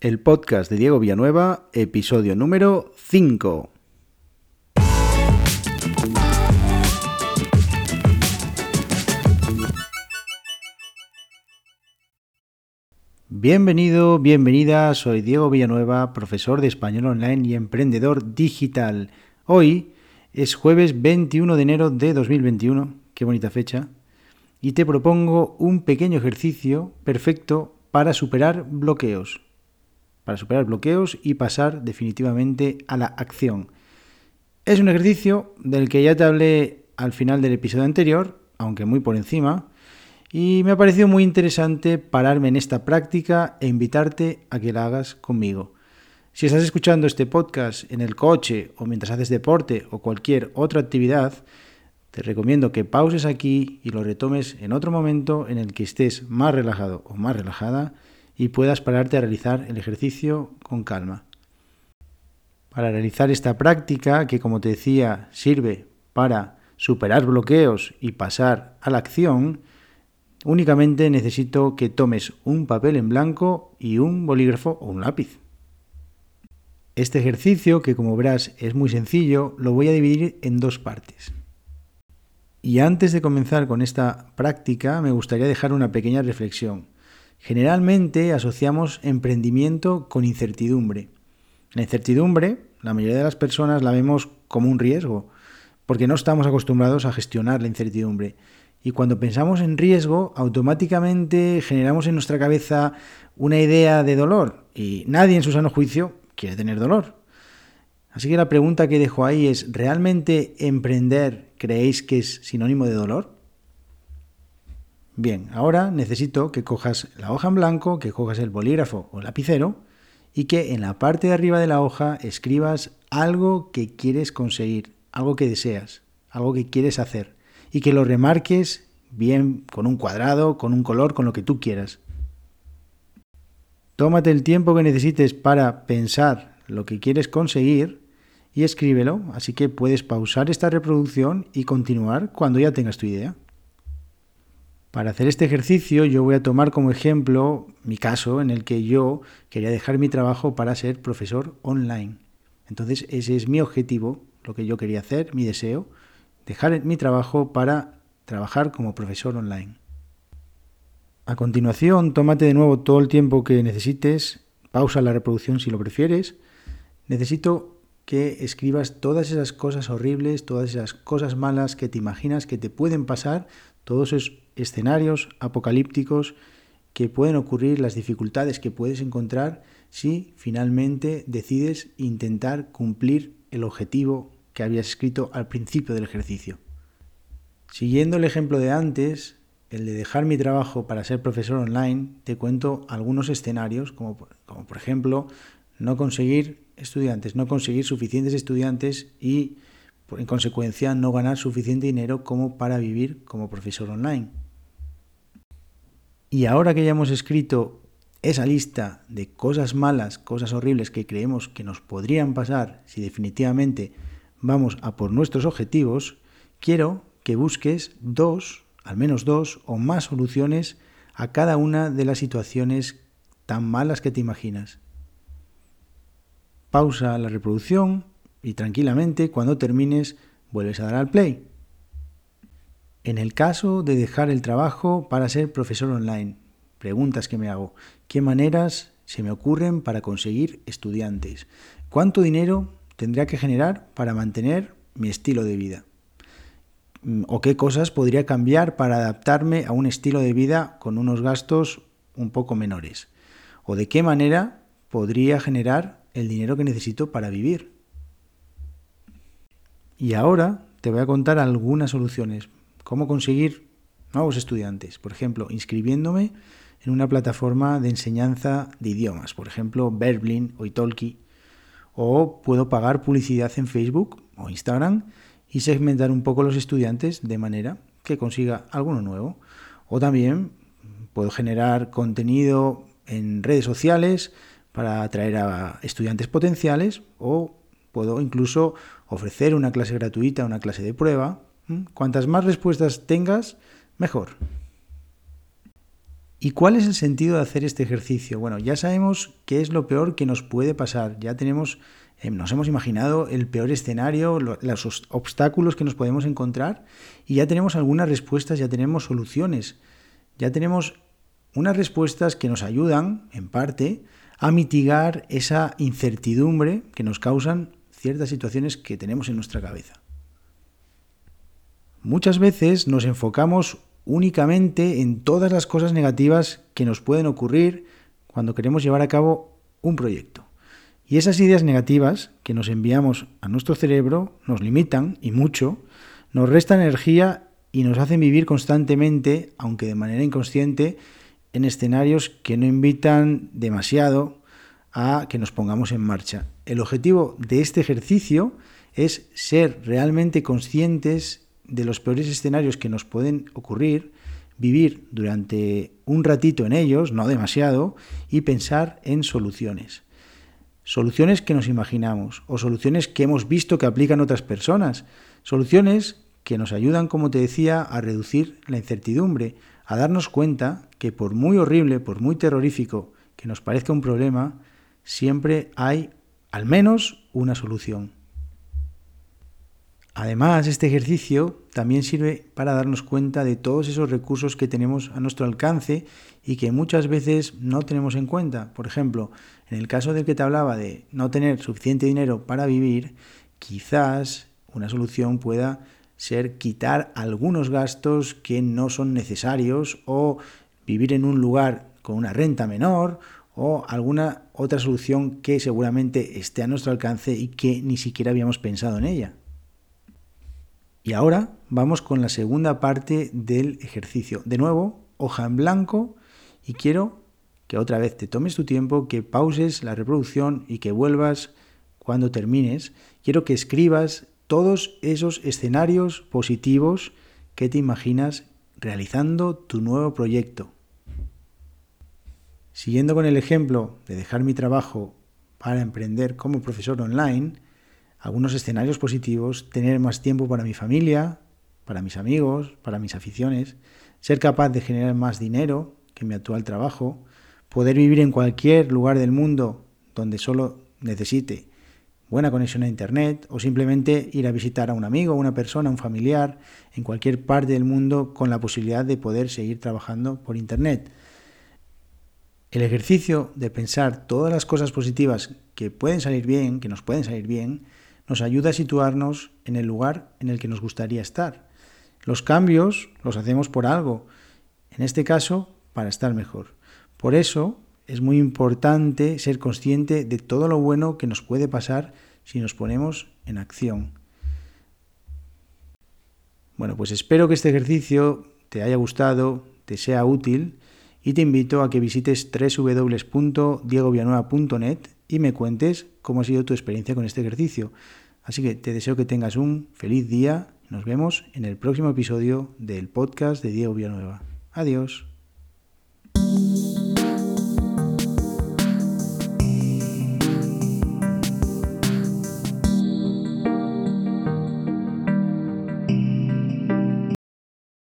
El podcast de Diego Villanueva, episodio número 5. Bienvenido, bienvenida, soy Diego Villanueva, profesor de español online y emprendedor digital. Hoy es jueves 21 de enero de 2021, qué bonita fecha, y te propongo un pequeño ejercicio perfecto para superar bloqueos. Y pasar definitivamente a la acción. Es un ejercicio del que ya te hablé al final del episodio anterior, aunque muy por encima, y me ha parecido muy interesante pararme en esta práctica e invitarte a que la hagas conmigo. Si estás escuchando este podcast en el coche o mientras haces deporte o cualquier otra actividad, te recomiendo que pauses aquí y lo retomes en otro momento en el que estés más relajado o más relajada y puedas pararte a realizar el ejercicio con calma. Para realizar esta práctica, que como te decía, sirve para superar bloqueos y pasar a la acción, únicamente necesito que tomes un papel en blanco y un bolígrafo o un lápiz. Este ejercicio, que como verás es muy sencillo, lo voy a dividir en dos partes. Y antes de comenzar con esta práctica, me gustaría dejar una pequeña reflexión. Generalmente asociamos emprendimiento con incertidumbre. La incertidumbre, la mayoría de las personas la vemos como un riesgo, porque no estamos acostumbrados a gestionar la incertidumbre. Y cuando pensamos en riesgo, automáticamente generamos en nuestra cabeza una idea de dolor, y nadie en su sano juicio quiere tener dolor. Así que la pregunta que dejo ahí es, ¿realmente emprender creéis que es sinónimo de dolor? Bien, ahora necesito que cojas la hoja en blanco, que cojas el bolígrafo o el lapicero y que en la parte de arriba de la hoja escribas algo que quieres conseguir, algo que deseas, algo que quieres hacer y que lo remarques bien con un cuadrado, con un color, con lo que tú quieras. Tómate el tiempo que necesites para pensar lo que quieres conseguir y escríbelo, así que puedes pausar esta reproducción y continuar cuando ya tengas tu idea. Para hacer este ejercicio yo voy a tomar como ejemplo mi caso en el que yo quería dejar mi trabajo para ser profesor online. Entonces ese es mi objetivo, lo que yo quería hacer, mi deseo, dejar mi trabajo para trabajar como profesor online. A continuación, tómate de nuevo todo el tiempo que necesites, pausa la reproducción si lo prefieres. Necesito que escribas todas esas cosas horribles, todas esas cosas malas que te imaginas que te pueden pasar, todos esos escenarios apocalípticos que pueden ocurrir, las dificultades que puedes encontrar si finalmente decides intentar cumplir el objetivo que habías escrito al principio del ejercicio. Siguiendo el ejemplo de antes, el de dejar mi trabajo para ser profesor online, te cuento algunos escenarios, como por ejemplo, no conseguir suficientes estudiantes y, en consecuencia, no ganar suficiente dinero como para vivir como profesor online. Y ahora que ya hemos escrito esa lista de cosas malas, cosas horribles que creemos que nos podrían pasar si definitivamente vamos a por nuestros objetivos, quiero que busques al menos dos o más soluciones a cada una de las situaciones tan malas que te imaginas. Pausa la reproducción y tranquilamente, cuando termines, vuelves a dar al play. En el caso de dejar el trabajo para ser profesor online, preguntas que me hago. ¿Qué maneras se me ocurren para conseguir estudiantes? ¿Cuánto dinero tendría que generar para mantener mi estilo de vida? ¿O qué cosas podría cambiar para adaptarme a un estilo de vida con unos gastos un poco menores? ¿O de qué manera podría generar el dinero que necesito para vivir? Y ahora te voy a contar algunas soluciones. ¿Cómo conseguir nuevos estudiantes? Por ejemplo, inscribiéndome en una plataforma de enseñanza de idiomas, por ejemplo, Verbling o Italki. O puedo pagar publicidad en Facebook o Instagram y segmentar un poco los estudiantes de manera que consiga alguno nuevo. O también puedo generar contenido en redes sociales para atraer a estudiantes potenciales, o puedo incluso ofrecer una clase gratuita, una clase de prueba. Cuantas más respuestas tengas, mejor. ¿Y cuál es el sentido de hacer este ejercicio? Bueno, ya sabemos qué es lo peor que nos puede pasar. Ya nos hemos imaginado el peor escenario, los obstáculos que nos podemos encontrar y ya tenemos algunas respuestas, ya tenemos soluciones. Ya tenemos unas respuestas que nos ayudan, en parte, a mitigar esa incertidumbre que nos causan ciertas situaciones que tenemos en nuestra cabeza. Muchas veces nos enfocamos únicamente en todas las cosas negativas que nos pueden ocurrir cuando queremos llevar a cabo un proyecto. Y esas ideas negativas que nos enviamos a nuestro cerebro nos limitan, y mucho, nos restan energía y nos hacen vivir constantemente, aunque de manera inconsciente, en escenarios que no invitan demasiado a que nos pongamos en marcha. El objetivo de este ejercicio es ser realmente conscientes de los peores escenarios que nos pueden ocurrir, vivir durante un ratito en ellos, no demasiado, y pensar en soluciones. Soluciones que nos imaginamos o soluciones que hemos visto que aplican otras personas. Soluciones que nos ayudan, como te decía, a reducir la incertidumbre, a darnos cuenta que por muy horrible, por muy terrorífico que nos parezca un problema, siempre hay al menos una solución. Además, este ejercicio también sirve para darnos cuenta de todos esos recursos que tenemos a nuestro alcance y que muchas veces no tenemos en cuenta. Por ejemplo, en el caso del que te hablaba de no tener suficiente dinero para vivir, quizás una solución pueda ser quitar algunos gastos que no son necesarios o vivir en un lugar con una renta menor o alguna otra solución que seguramente esté a nuestro alcance y que ni siquiera habíamos pensado en ella. Y ahora vamos con la segunda parte del ejercicio. De nuevo, hoja en blanco, y quiero que otra vez te tomes tu tiempo, que pauses la reproducción y que vuelvas cuando termines. Quiero que escribas todos esos escenarios positivos que te imaginas realizando tu nuevo proyecto. Siguiendo con el ejemplo de dejar mi trabajo para emprender como profesor online, algunos escenarios positivos: tener más tiempo para mi familia, para mis amigos, para mis aficiones, ser capaz de generar más dinero que mi actual trabajo, poder vivir en cualquier lugar del mundo donde solo necesite buena conexión a internet o simplemente ir a visitar a un amigo, una persona, un familiar en cualquier parte del mundo con la posibilidad de poder seguir trabajando por internet. El ejercicio de pensar todas las cosas positivas que pueden salir bien, que nos pueden salir bien, nos ayuda a situarnos en el lugar en el que nos gustaría estar. Los cambios los hacemos por algo, en este caso, para estar mejor. Por eso es muy importante ser consciente de todo lo bueno que nos puede pasar si nos ponemos en acción. Bueno, pues espero que este ejercicio te haya gustado, te sea útil, y te invito a que visites www.diegovillanueva.net y me cuentes cómo ha sido tu experiencia con este ejercicio. Así que te deseo que tengas un feliz día. Nos vemos en el próximo episodio del podcast de Diego Villanueva. Adiós.